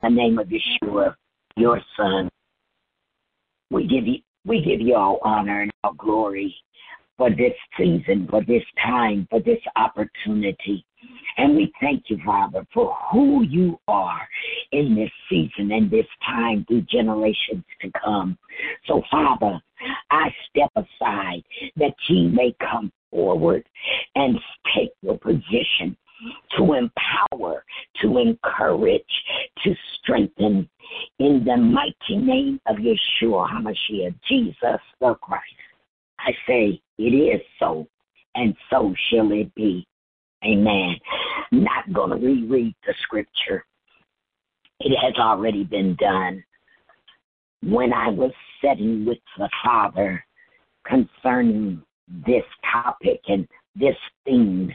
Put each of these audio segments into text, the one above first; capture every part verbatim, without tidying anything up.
the name of Yeshua, your son, we give you we give you all honor and all glory for this season, for this time, for this opportunity. And we thank you, Father, for who you are in this season and this time through generations to come. So, Father, I step aside that ye may come forward and take your position to empower, to encourage, to strengthen in the mighty name of Yeshua HaMashiach, Jesus the Christ. I say it is so, and so shall it be. Amen. Not going to reread the scripture. It has already been done. When I was sitting with the Father concerning this topic and this theme,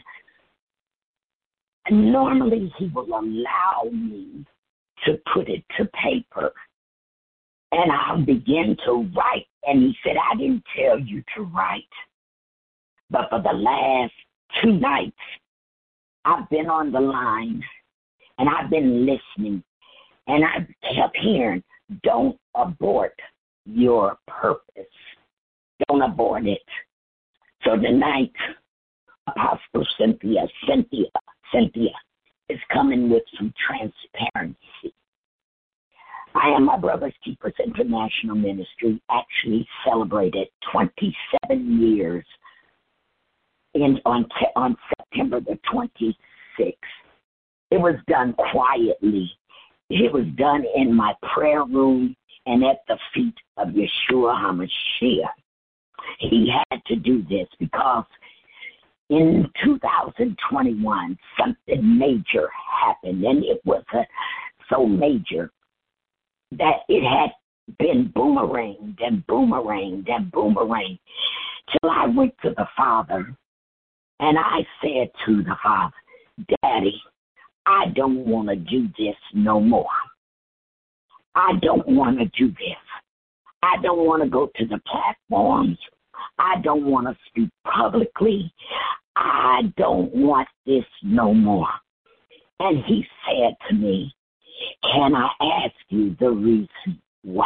normally he will allow me to put it to paper. And I'll begin to write. And he said, I didn't tell you to write. But for the last two nights, I've been on the line, and I've been listening, and I kept hearing, don't abort your purpose. Don't abort it. So tonight, Apostle Cynthia, Cynthia, Cynthia is coming with some transparency. I am my Brother's Keepers International Ministry actually celebrated twenty-seven years in on on September the twenty-sixth. It was done quietly. It was done in my prayer room and at the feet of Yeshua HaMashiach. He had to do this because in two thousand twenty-one, something major happened, and it was uh, so major that it had been boomeranged and boomeranged and boomeranged till I went to the Father, and I said to the Father, Daddy, I don't want to do this no more. I don't want to do this. I don't want to go to the platforms. I don't want to speak publicly. I don't want this no more. And he said to me, can I ask you the reason why?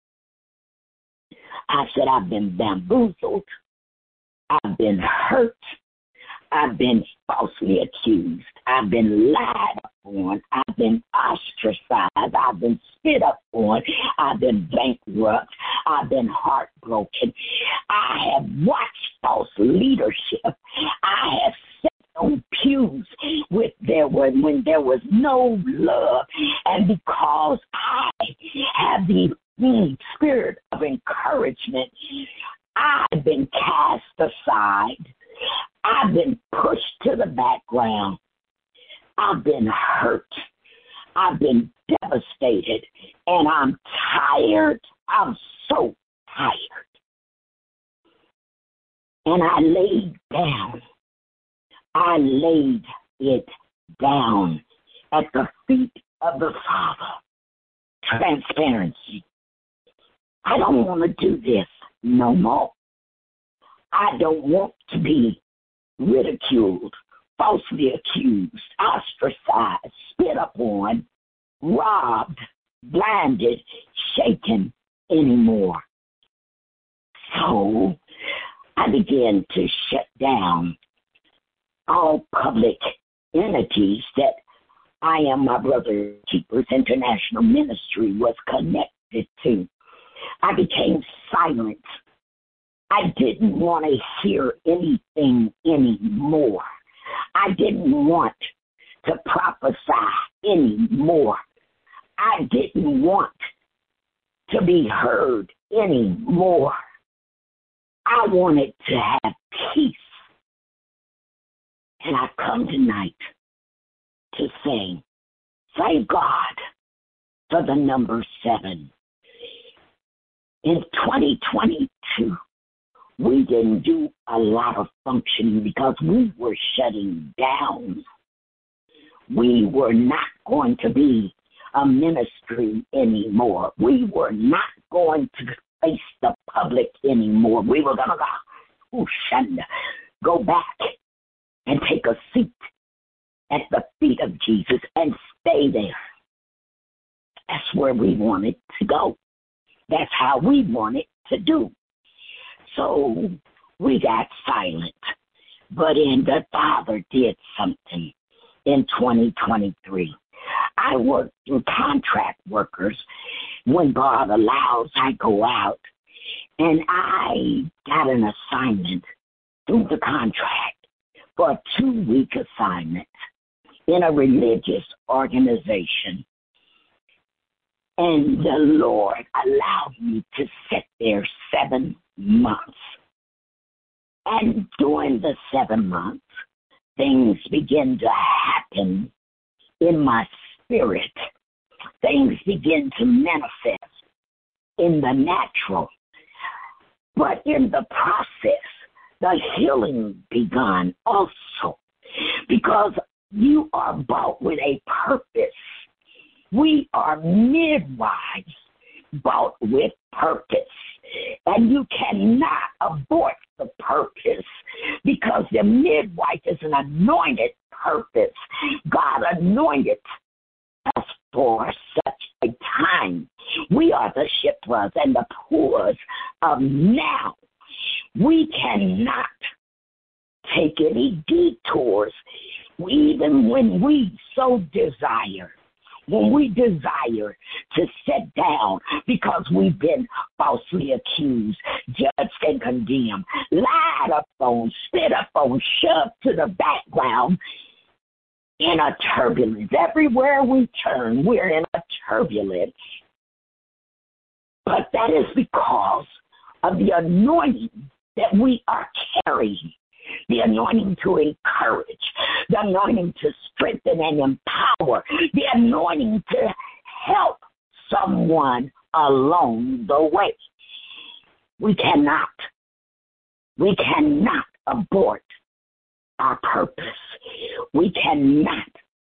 I said, I've been bamboozled. I've been hurt. I've been falsely accused. I've been lied upon. I've been ostracized. I've been spit up on. I've been bankrupt. I've been heartbroken. I have watched false leadership. I have sat on pews with there were, when there was no love. And because I have the mm, spirit of encouragement, I've been cast aside. I've been pushed to the background. I've been hurt. I've been devastated. And I'm tired. I'm so tired. And I laid down. I laid it down at the feet of the Father. Transparency. I don't want to do this no more. I don't want to be ridiculed, falsely accused, ostracized, spit upon, robbed, blinded, shaken anymore. So I began to shut down all public entities that I Am My Brother Keepers International Ministry was connected to. I became silent. I didn't want to hear anything anymore. I didn't want to prophesy anymore. I didn't want to be heard anymore. I wanted to have peace. And I come tonight to say, thank God for the number seven. In twenty twenty-two, we didn't do a lot of functioning because we were shutting down. We were not going to be a ministry anymore. We were not going to face the public anymore. We were going to go, ooh, shunda, go back and take a seat at the feet of Jesus and stay there. That's where we wanted to go. That's how we wanted to do. So we got silent. But then the Father did something in twenty twenty-three. I work through contract workers. When God allows, I go out. And I got an assignment through the contract for a two-week assignment in a religious organization. And the Lord allowed me to sit there seven months. And during the seven months, things began to happen in my spirit. Things begin to manifest in the natural. But in the process, the healing begun also. Because you are bought with a purpose. We are midwives bought with purpose. And you cannot abort the purpose because the midwife is an anointed purpose. God anointed us for such a time. We are the Shipras and the Puras of now. We cannot take any detours, even when we so desire. When we desire to sit down because we've been falsely accused, judged and condemned, lied upon, spit upon, shoved to the background in a turbulence. Everywhere we turn, we're in a turbulence. But that is because of the anointing that we are carrying. The anointing to encourage, the anointing to strengthen and empower, the anointing to help someone along the way. We cannot, we cannot abort our purpose. We cannot,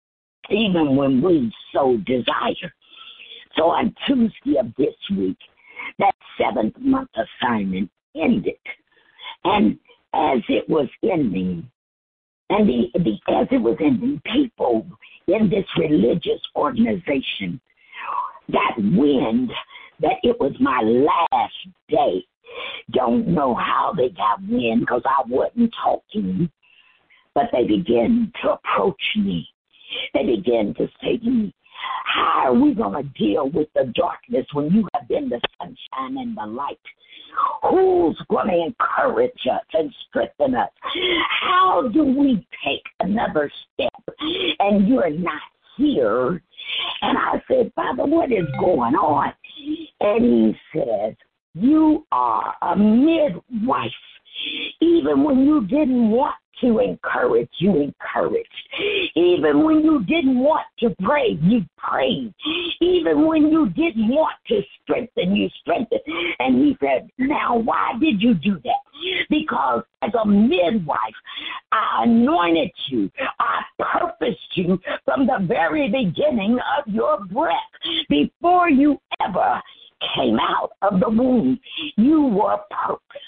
even when we so desire. So on Tuesday of this week, that seventh month assignment ended. And as it was ending, and the, the as it was ending, people in this religious organization got wind that it was my last day. Don't know how they got wind because I wasn't talking, but they began to approach me. They began to say to me, how are we going to deal with the darkness when you have been the sunshine and the light? Who's going to encourage us and strengthen us? How do we take another step and you're not here? And I said, Father, what is going on? And he says, you are a midwife. Even when you didn't want to encourage, you encouraged. Even when you didn't want to pray, you prayed. Even when you didn't want to strengthen, you strengthened. And he said, now why did you do that? Because as a midwife, I anointed you. I purposed you from the very beginning of your breath. Before you ever came out of the womb, you were purposed.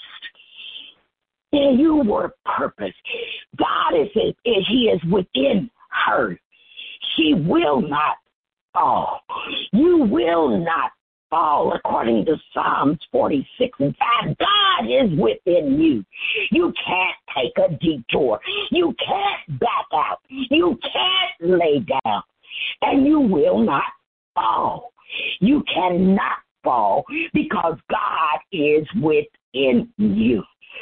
Yeah, you were purpose. God is, is He is within her. She will not fall. You will not fall, according to Psalms forty-six and five. God is within you. You can't take a detour. You can't back out. You can't lay down. And you will not fall. You cannot fall because God is within you.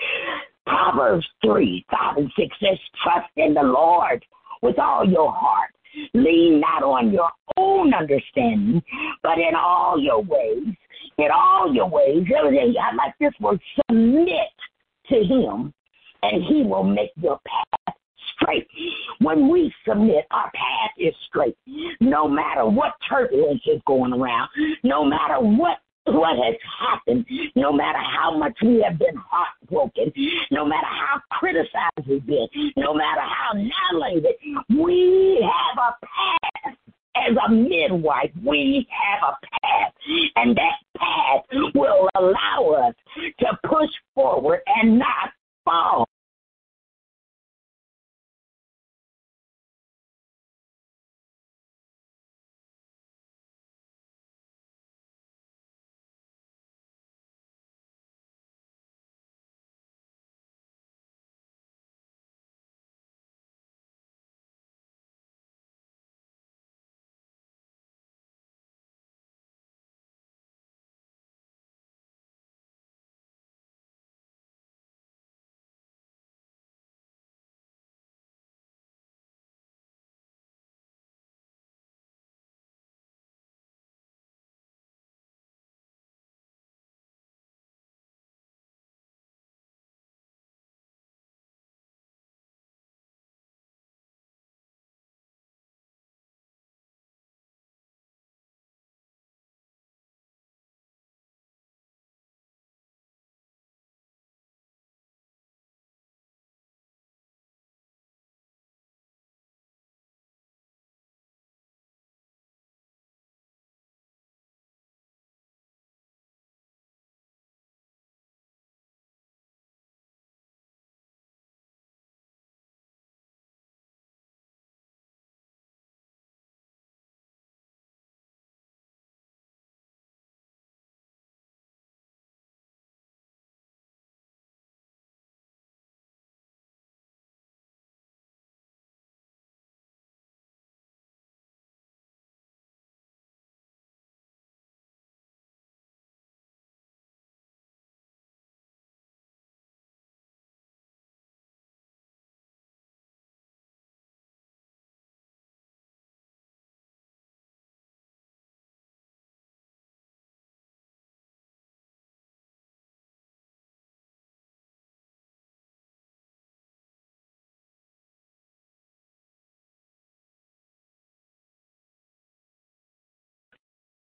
Proverbs three, five, and six says, trust in the Lord with all your heart. Lean not on your own understanding, but in all your ways. In all your ways. Everything, I like this word, submit to Him, and He will make your path straight. When we submit, our path is straight. No matter what turbulence is going around, no matter what What has happened, no matter how much we have been heartbroken, no matter how criticized we've been, no matter how annihilated, we have a path. As a midwife, we have a path, and that path will allow us to push forward and not fall.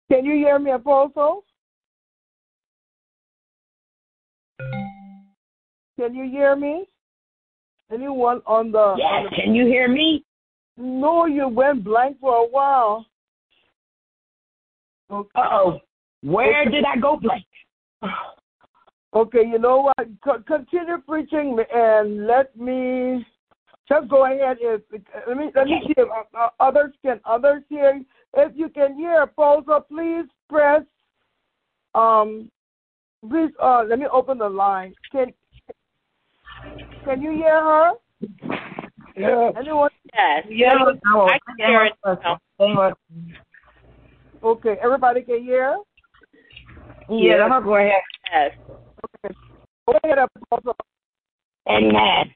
Can you hear me, Apostle? Can you hear me? Anyone on the... Yes, on the... can you hear me? No, you went blank for a while. Okay. Uh-oh. Where okay. did I go blank? Okay, you know what? C- continue preaching and let me just go ahead. If, let me let me see if uh, others can others hear. If you can hear Apostle, please press. Um, please uh, let me open the line. Can Can you hear her? Yeah. Anyone? Yes. Yeah. No. I can hear it. Okay, everybody can hear? Yeah, yes. Go ahead. Yes. Okay. Go ahead, Apostle. Amen.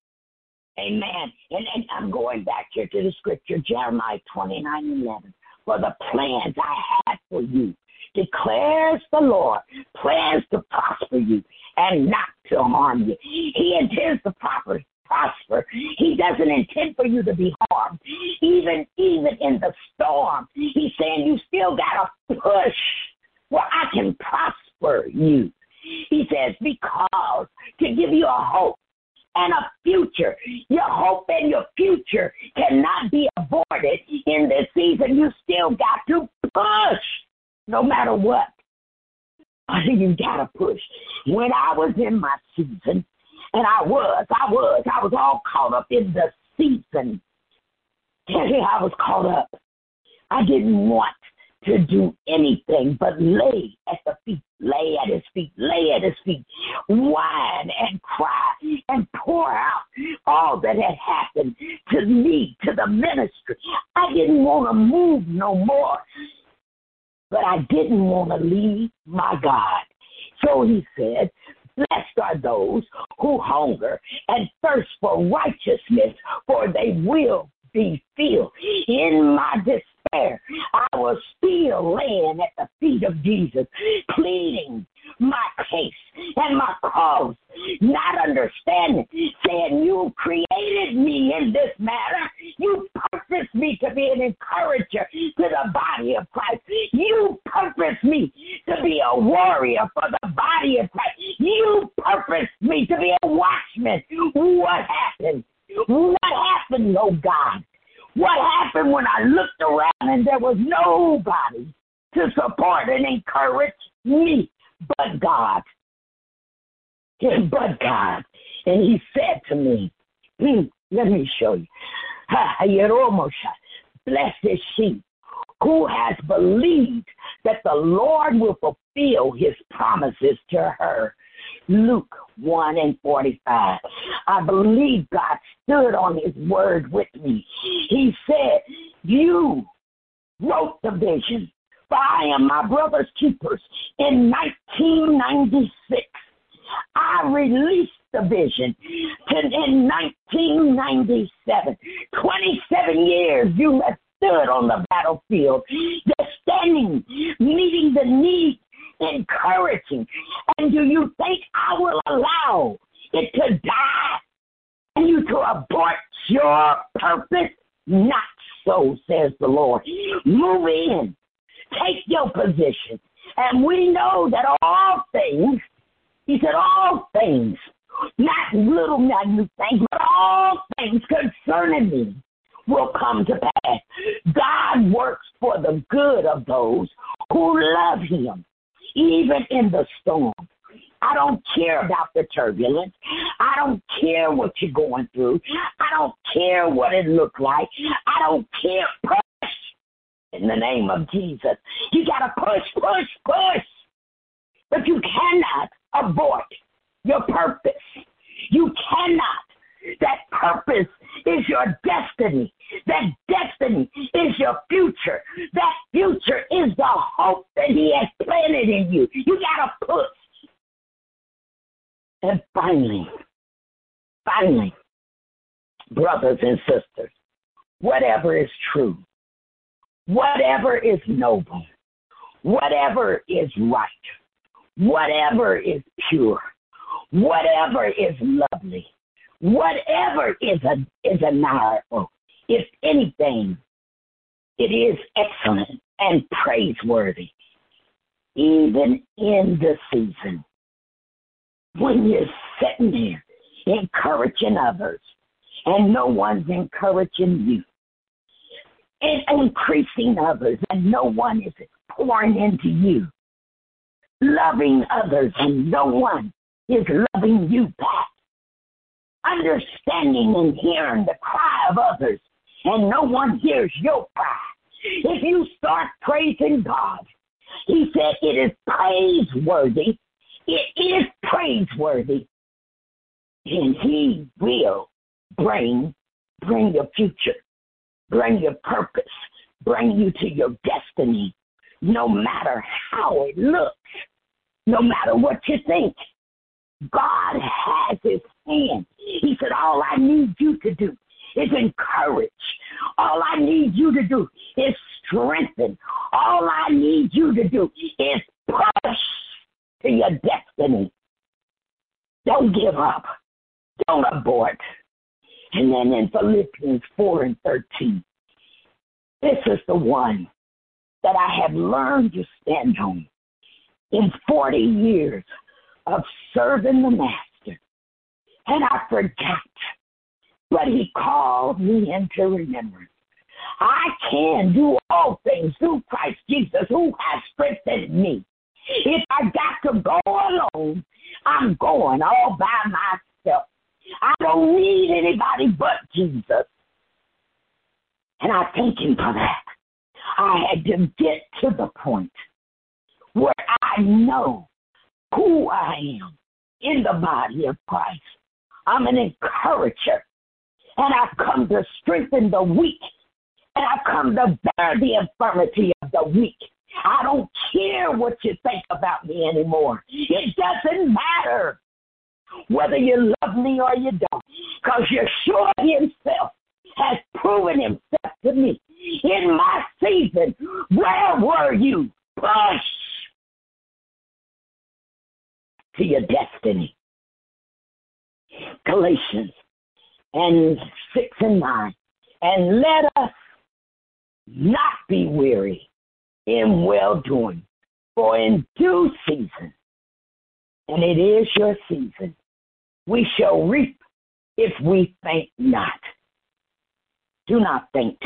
Amen. And, and I'm going back here to the scripture, Jeremiah twenty-nine eleven. For the plans I have for you, declares the Lord, plans to prosper you and not to harm you. He intends to prosper. prosper. He doesn't intend for you to be harmed. Even, even in the storm, he's saying you still got to push where I can prosper you. He says, because to give you a hope and a future. Your hope and your future cannot be aborted in this season. You still got to push no matter what. You got to push. When I was in my season, and I was, I was, I was all caught up in the season. I was caught up. I didn't want to do anything but lay at the feet, lay at his feet, lay at his feet, whine and cry and pour out all that had happened to me, to the ministry. I didn't want to move no more, but I didn't want to leave my God. So he said, blessed are those who hunger and thirst for righteousness, for they will be filled. In my despair, I was still laying at the feet of Jesus, pleading my case and my cause, not understanding, saying, you created me in this matter. You purposed me to be an encourager to the body of Christ. You purposed me to be a warrior for the body of Christ. You purposed me to be a watchman. What happened? What happened, oh God? What happened when I looked around and there was nobody to support and encourage me but God? But God. And he said to me, hmm, let me show you. Blessed is she who has believed that the Lord will fulfill his promises to her. Luke one and forty-five. I believe God stood on his word with me. He said, you wrote the vision, for I am my brother's keepers. In nineteen ninety-six, I released the vision. In nineteen ninety-seven, twenty-seven years you have stood on the battlefield. You're standing, meeting the need, encouraging. And do you think I will allow it to die and you to abort your purpose? Not so, says the Lord. Move in. Take your position. And we know that all things, he said all things, not little minute things, but all things concerning me will come to pass. God works for the good of those who love him, even in the storm. I don't care about the turbulence. I don't care what you're going through. I don't care what it looked like. I don't care. Push in the name of Jesus. You got to push, push, push. But you cannot abort your purpose. You cannot. That purpose is your destiny. That destiny is your future. That future is the hope that he has planted in you. You got to push. And finally, finally, brothers and sisters, whatever is true, whatever is noble, whatever is right, whatever is pure, whatever is lovely, whatever is a is admirable, if anything, it is excellent and praiseworthy, even in the season. When you're sitting there encouraging others and no one's encouraging you, and increasing others and no one is pouring into you, loving others and no one is loving you back, understanding and hearing the cry of others and no one hears your cry. If you start praising God, he said it is praiseworthy. It is praiseworthy. And he will bring, bring your future, bring your purpose, bring you to your destiny, no matter how it looks, no matter what you think. God has his hand. He said, all I need you to do is encourage. All I need you to do is strengthen. All I need you to do is push to your destiny. Don't give up. Don't abort. And then in Philippians four and thirteen, this is the one that I have learned to stand on in forty years of serving the Master. And I forgot, but he called me into remembrance. I can do all things through Christ Jesus who has strengthened me. If I got to go alone, I'm going all by myself. I don't need anybody but Jesus. And I thank him for that. I had to get to the point where I know who I am in the body of Christ. I'm an encourager. And I've come to strengthen the weak. And I've come to bear the infirmity of the weak. I don't care what you think about me anymore. It doesn't matter whether you love me or you don't, because Yeshua himself has proven himself to me. In my season, where were you? Push to your destiny. Galatians and six and nine. And let us not be weary in well-doing, for in due season, and it is your season, we shall reap if we faint not. Do not faint.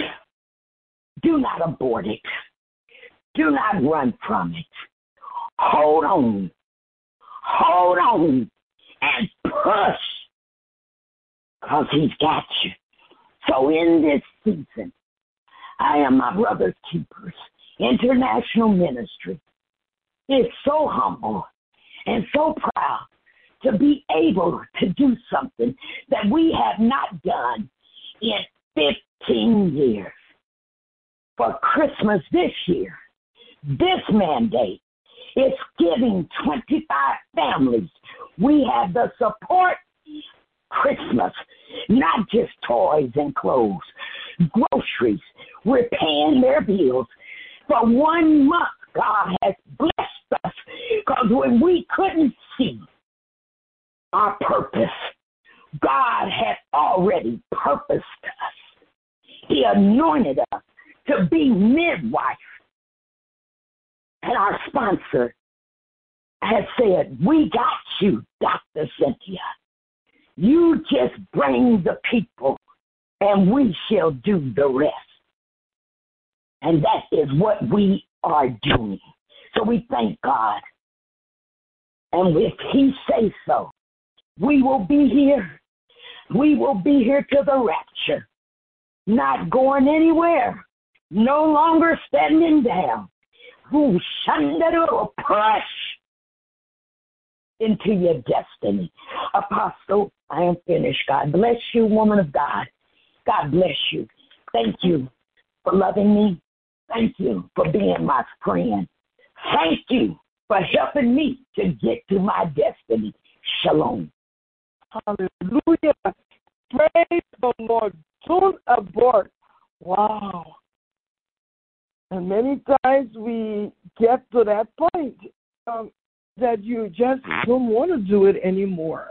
Do not abort it. Do not run from it. Hold on. Hold on and push, because he's got you. So in this season, I am my brother's keepers. International ministry is so humble and so proud to be able to do something that we have not done in fifteen years. For Christmas this year, this mandate is giving twenty-five families. We have the support Christmas, not just toys and clothes, groceries. We're paying their bills. For one month, God has blessed us, because when we couldn't see our purpose, God had already purposed us. He anointed us to be midwife. And our sponsor has said, we got you, Doctor Cynthia. You just bring the people, and we shall do the rest. And that is what we are doing. So we thank God. And if he says so, we will be here. We will be here to the rapture. Not going anywhere. No longer standing down. Who shandado, push into your destiny. Apostle, I am finished. God bless you, woman of God. God bless you. Thank you for loving me. Thank you for being my friend. Thank you for helping me to get to my destiny. Shalom. Hallelujah. Praise the Lord. Don't abort. Wow. And many times we get to that point um, that you just don't want to do it anymore.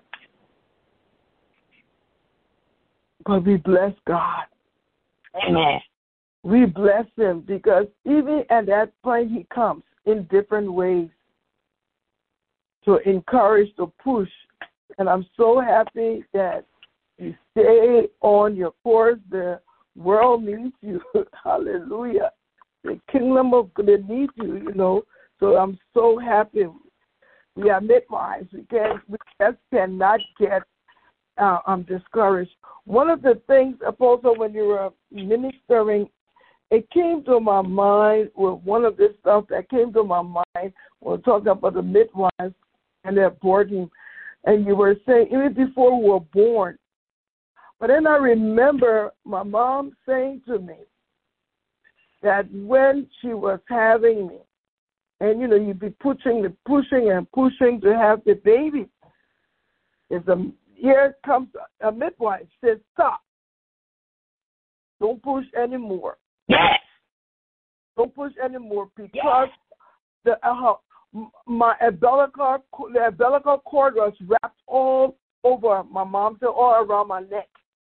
But we bless God. Amen. we bless him because even at that point he comes in different ways to encourage, to push. And I'm so happy that you stay on your course. The world needs you. Hallelujah. The kingdom of God needs you, you know. So I'm so happy. We are midwives. We, can, we just cannot get uh, um, discouraged. One of the things, Apostle, when you were ministering, it came to my mind with one of the stuff that came to my mind when talking about the midwives and their boarding. And you were saying, even before we were born. But then I remember my mom saying to me that when she was having me, and, you know, you'd be pushing and pushing and pushing to have the baby. Is a, here comes a midwife, says, stop. Don't push anymore. Yes. Don't push anymore because Yes. the uh, my umbilical the umbilical cord was wrapped all over my mom, so all around my neck.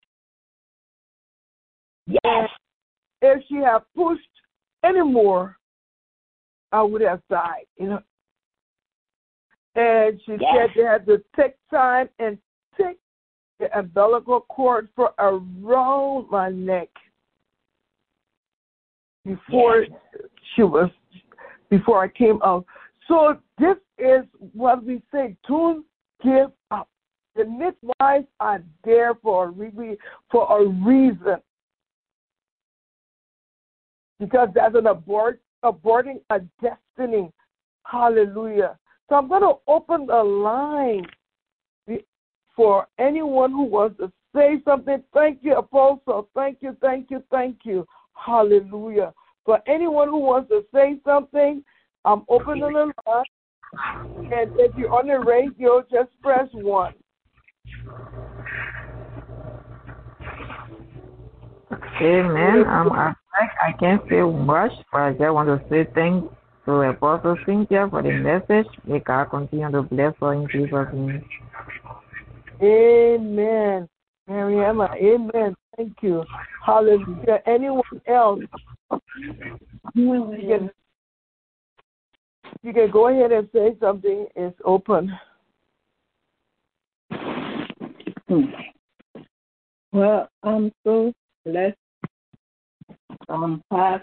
Yes. And if she had pushed anymore, I would have died, you know. And she Yes. said they had to take time and take the umbilical cord for around my neck before Yes. she was, before I came out. So this is what we say, don't give up. The midwives are there for a, re- for a reason. Because that's an abort, aborting a destiny. Hallelujah. So I'm going to open the line for anyone who wants to say something. Thank you, Apostle. Thank you, thank you, thank you. Hallelujah. For anyone who wants to say something, I'm opening the line. And if you're on the radio, just press one. Amen. Um, I, I can't say much, but I just want to say thanks to Apostle Cynthia for the message. May God continue to bless her in Jesus' name. Amen. Mariama, amen. Thank you. Hallelujah. Anyone else? You can, you can go ahead and say something. It's open. Well, I'm so blessed. I'm part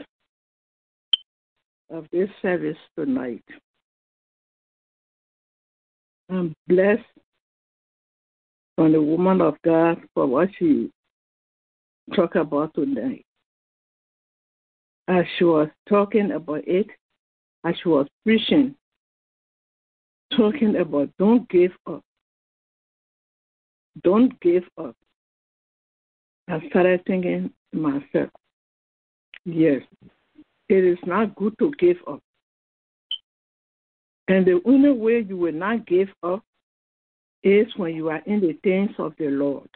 of this service tonight. I'm blessed from the woman of God for what she talked about tonight. As she was talking about it, as she was preaching, talking about don't give up. Don't give up. I started thinking to myself, yes, it is not good to give up. And the only way you will not give up is when you are in the things of the Lord.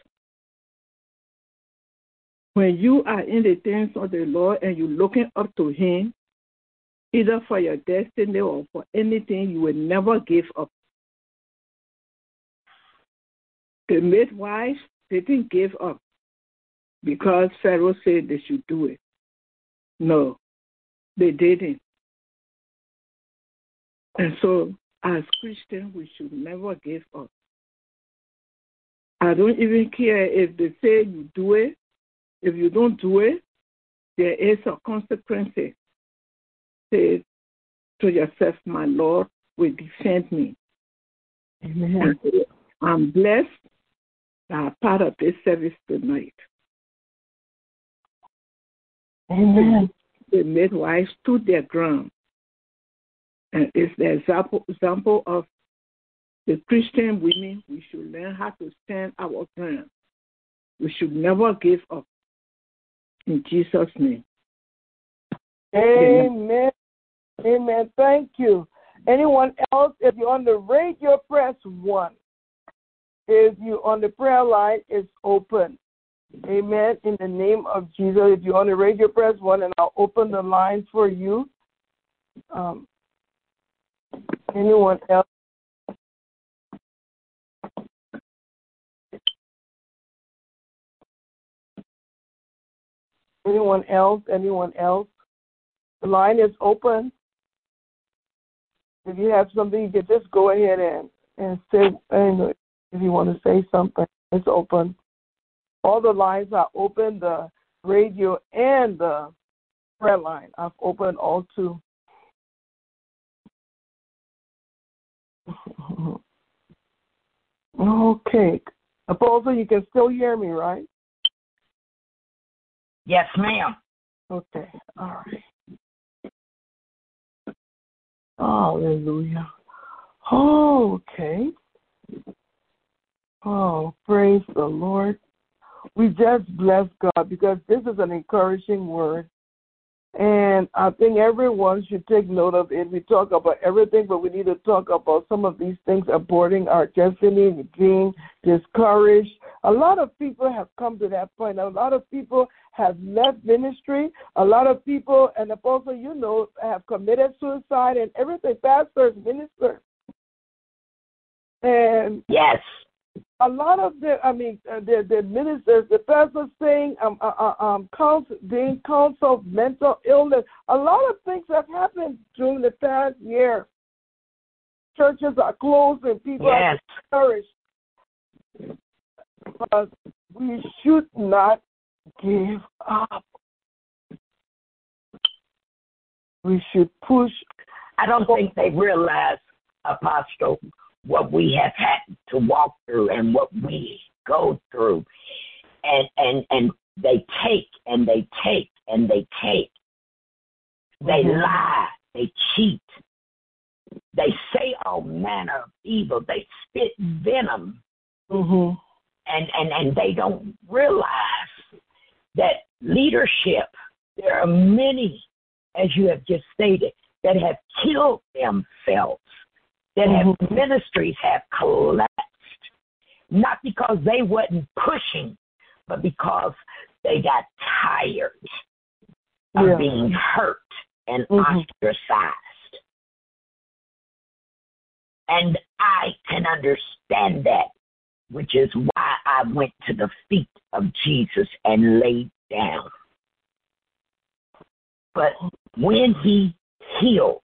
When you are in the things of the Lord and you're looking up to Him, either for your destiny or for anything, you will never give up. The midwives didn't give up because Pharaoh said they should do it. No, they didn't. And so, as Christians, we should never give up. I don't even care if they say you do it. If you don't do it, there is a consequence. Say to yourself, my Lord will defend me. Amen. And I'm blessed that I'm part of this service tonight. Amen. The midwives stood their ground. And it's the example, example of the Christian women. We should learn how to stand our ground. We should never give up. In Jesus' name. Amen. Amen. Thank you. Anyone else? If you're on the radio, press one. If you're on the prayer line, it's open. Amen. In the name of Jesus. If you're on the radio, press one, and I'll open the line for you. Um, anyone else? Anyone else? Anyone else? The line is open. If you have something, you can just go ahead and, and say, and if you want to say something, it's open. All the lines are open, the radio and the prayer line. I've opened all two. Okay. Apostle, you can still hear me, right? Yes, ma'am. Okay. All right. Hallelujah. Oh, okay. Oh, praise the Lord. We just bless God because this is an encouraging word. And I think everyone should take note of it. We talk about everything, but we need to talk about some of these things, aborting our destiny, being discouraged. A lot of people have come to that point. A lot of people have left ministry. A lot of people, and Apostle, you know, have committed suicide and everything, pastors, ministers. And yes, a lot of the, I mean, uh, the, the ministers, the pastors saying, um, uh, uh, um, counsel, being counseled mental illness. A lot of things have happened during the past year. Churches are closed and people yes. are discouraged. But we should not give up. We should push. I don't think they realize, Apostle, what we have had to walk through and what we go through. And and, and they take and they take and they take. They mm-hmm. lie. They cheat. They say all manner of evil. They spit venom. Mm-hmm. And, and, and they don't realize that leadership, there are many, as you have just stated, that have killed themselves. That have mm-hmm. ministries have collapsed, not because they wasn't pushing, but because they got tired of yeah. being hurt and mm-hmm. ostracized. And I can understand that, which is why I went to the feet of Jesus and laid down. But when he healed,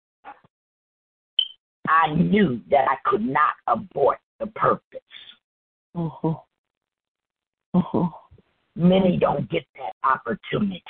I knew that I could not abort the purpose. Mm-hmm. Mm-hmm. Many don't get that opportunity.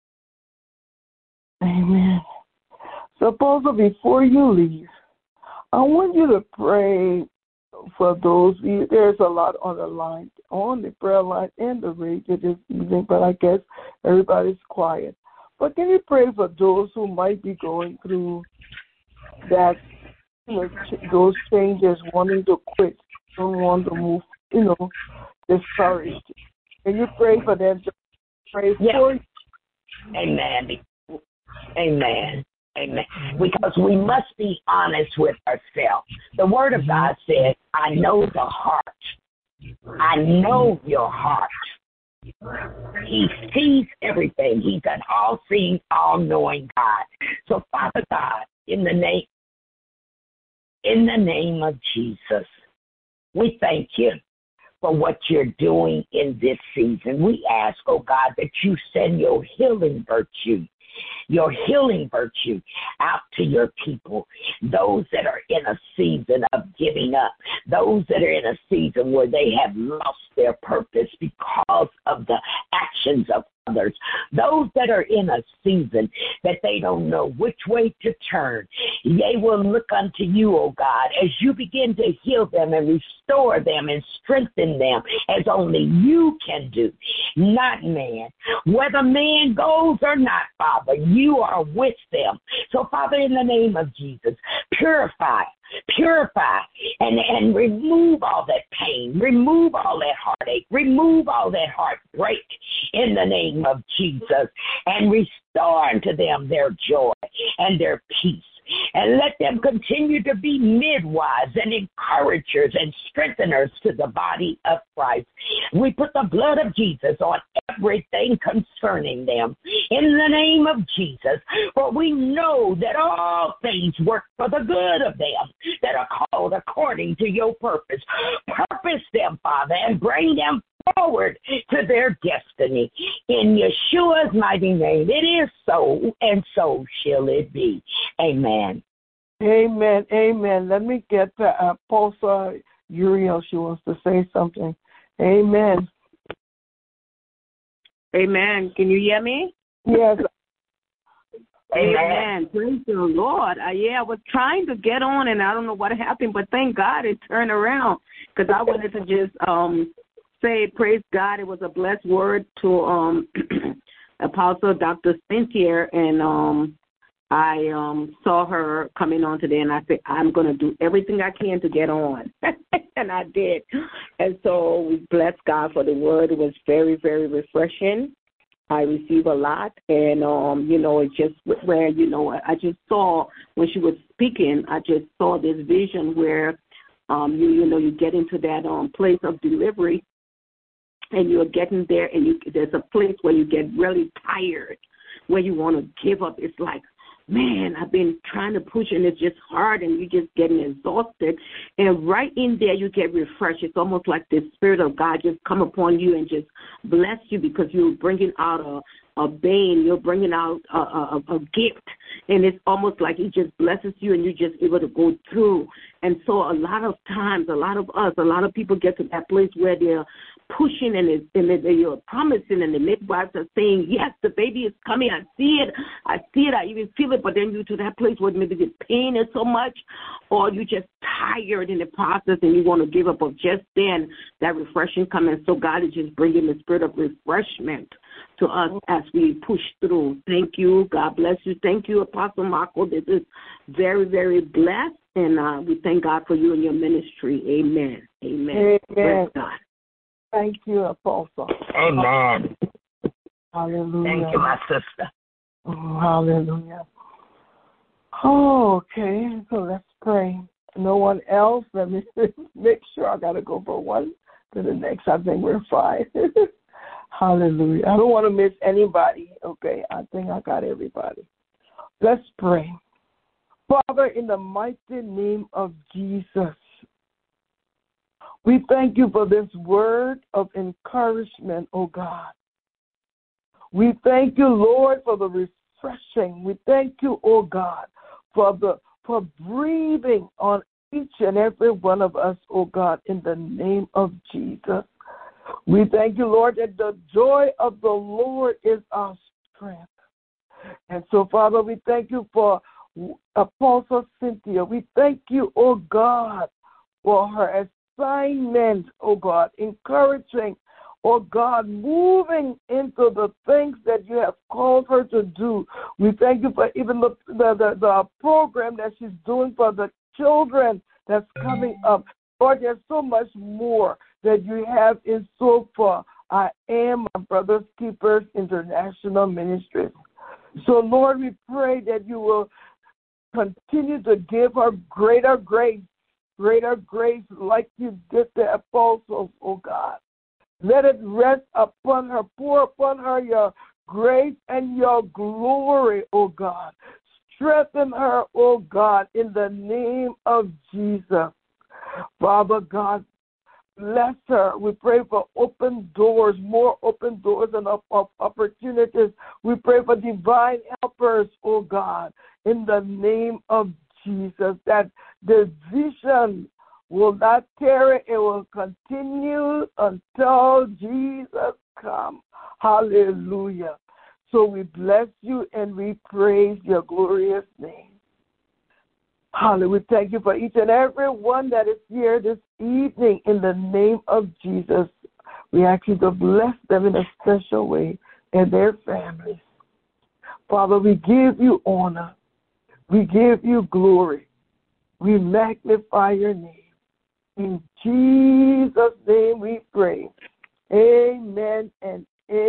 Amen. So, Apostle, before you leave, I want you to pray for those. There's a lot on the line, on the prayer line and the radio this evening, but I guess everybody's quiet. But can you pray for those who might be going through that? You know, those changes, wanting to quit, don't want to move, you know, discouraged. Can you pray for them? Pray yeah. for you. Amen. Amen. Amen. Because we must be honest with ourselves. The Word of God said, I know the heart. I know your heart. He sees everything. He's an all-seeing, all-knowing God. So, Father God, in the name In the name of Jesus, we thank you for what you're doing in this season. We ask, oh God, that you send your healing virtue, your healing virtue out to your people, those that are in a season of giving up, those that are in a season where they have lost their purpose because of the actions of others, those that are in a season that they don't know which way to turn. They will look unto you, O God, as you begin to heal them and restore them and strengthen them as only you can do, not man. Whether man goes or not, Father, you are with them. So, Father, in the name of Jesus, purify, purify, and, and remove all that pain, remove all that heartache, remove all that heartbreak in the name of Jesus, and restore unto them their joy and their peace. And let them continue to be midwives and encouragers and strengtheners to the body of Christ. We put the blood of Jesus on everything concerning them in the name of Jesus. For we know that all things work for the good of them that are called according to your purpose. Purpose them, Father, and bring them forward to their destiny. In Yeshua's mighty name, it is so, and so shall it be. Amen. Amen. Amen. Let me get to uh, Apostle Uriel. She wants to say something. Amen. Amen. Can you hear me? Yes. Amen. Amen. Praise the Lord. Uh, yeah, I was trying to get on, and I don't know what happened, but thank God it turned around, because I wanted to just um, say, praise God. It was a blessed word to um, Apostle Doctor Cynthia, and um, I um, saw her coming on today, and I said, I'm going to do everything I can to get on. And I did. And so we bless God for the word. It was very, very refreshing. I receive a lot, and, um, you know, it just where, you know, I just saw when she was speaking, I just saw this vision where, um, you, you know, you get into that um, place of delivery, and you're getting there, and you, there's a place where you get really tired, where you want to give up. It's like, man, I've been trying to push, and it's just hard, and you're just getting exhausted. And right in there, you get refreshed. It's almost like the Spirit of God just come upon you and just bless you, because you're bringing out a, a bane. You're bringing out a, a, a gift, and it's almost like He just blesses you, and you're just able to go through. And so a lot of times, a lot of us, a lot of people get to that place where they're pushing, and, it, and they, you're promising, and the midwives are saying, yes, the baby is coming. I see it. I see it. I even feel it. But then you to that place where maybe the pain is so much, or you're just tired in the process, and you want to give up. Of just then, that refreshing coming. So God is just bringing the spirit of refreshment to us as we push through. Thank you. God bless you. Thank you, Apostle Marco. This is very, very blessed, and uh, we thank God for you and your ministry. Amen. Amen. Amen. Bless God. Thank you, Apostle. Amen. Hallelujah. Thank you, my sister. Oh, hallelujah. Oh, okay, so let's pray. No one else? Let me make sure. I got to go from one to the next. I think we're fine. Hallelujah. I don't want to miss anybody. Okay, I think I got everybody. Let's pray. Father, in the mighty name of Jesus, we thank you for this word of encouragement, oh God. We thank you, Lord, for the refreshing. We thank you, oh God, for the for breathing on each and every one of us, oh God, in the name of Jesus. We thank you, Lord, that the joy of the Lord is our strength. And so, Father, we thank you for Apostle Cynthia. We thank you, oh God, for her assignment, oh God, encouraging, oh God, moving into the things that you have called her to do. We thank you for even the, the, the, the program that she's doing for the children that's coming up. Lord, there's so much more that you have in store for I Am My Brother's Keepers International Ministries. So, Lord, we pray that you will continue to give her greater grace, greater grace like you did the apostles, oh God. Let it rest upon her, pour upon her your grace and your glory, oh God. Strengthen her, oh God, in the name of Jesus. Father God, bless her. We pray for open doors, more open doors and opportunities. We pray for divine helpers, oh God, in the name of Jesus, that the vision will not tarry. It will continue until Jesus comes. Hallelujah. So we bless you and we praise your glorious name. Hallelujah. We thank you for each and every one that is here this evening in the name of Jesus. We ask you to bless them in a special way and their families. Father, we give you honor. We give you glory. We magnify your name. In Jesus' name we pray. Amen and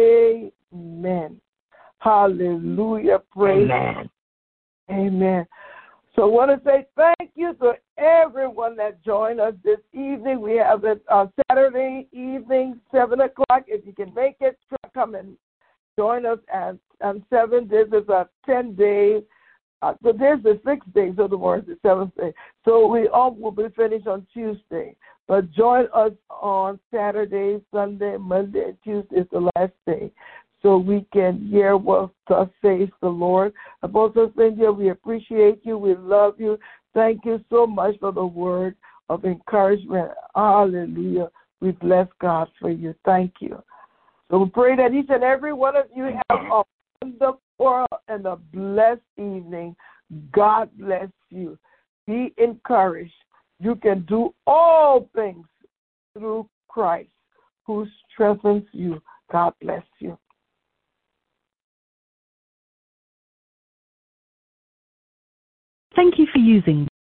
amen. Hallelujah. Praise. Amen. Amen. So I want to say thank you to everyone that joined us this evening. We have it on Saturday evening, seven o'clock. If you can make it, come and join us at, on seven. This is a ten-day, uh, so there's the six days, so tomorrow is the seventh day. So we all will be finished on Tuesday. But join us on Saturday, Sunday, Monday, and Tuesday is the last day, so we can hear what thus says the Lord. Apostle Cynthia, we appreciate you. We love you. Thank you so much for the word of encouragement. Hallelujah. We bless God for you. Thank you. So we pray that each and every one of you have a wonderful and a blessed evening. God bless you. Be encouraged. You can do all things through Christ who strengthens you. God bless you. Thank you for using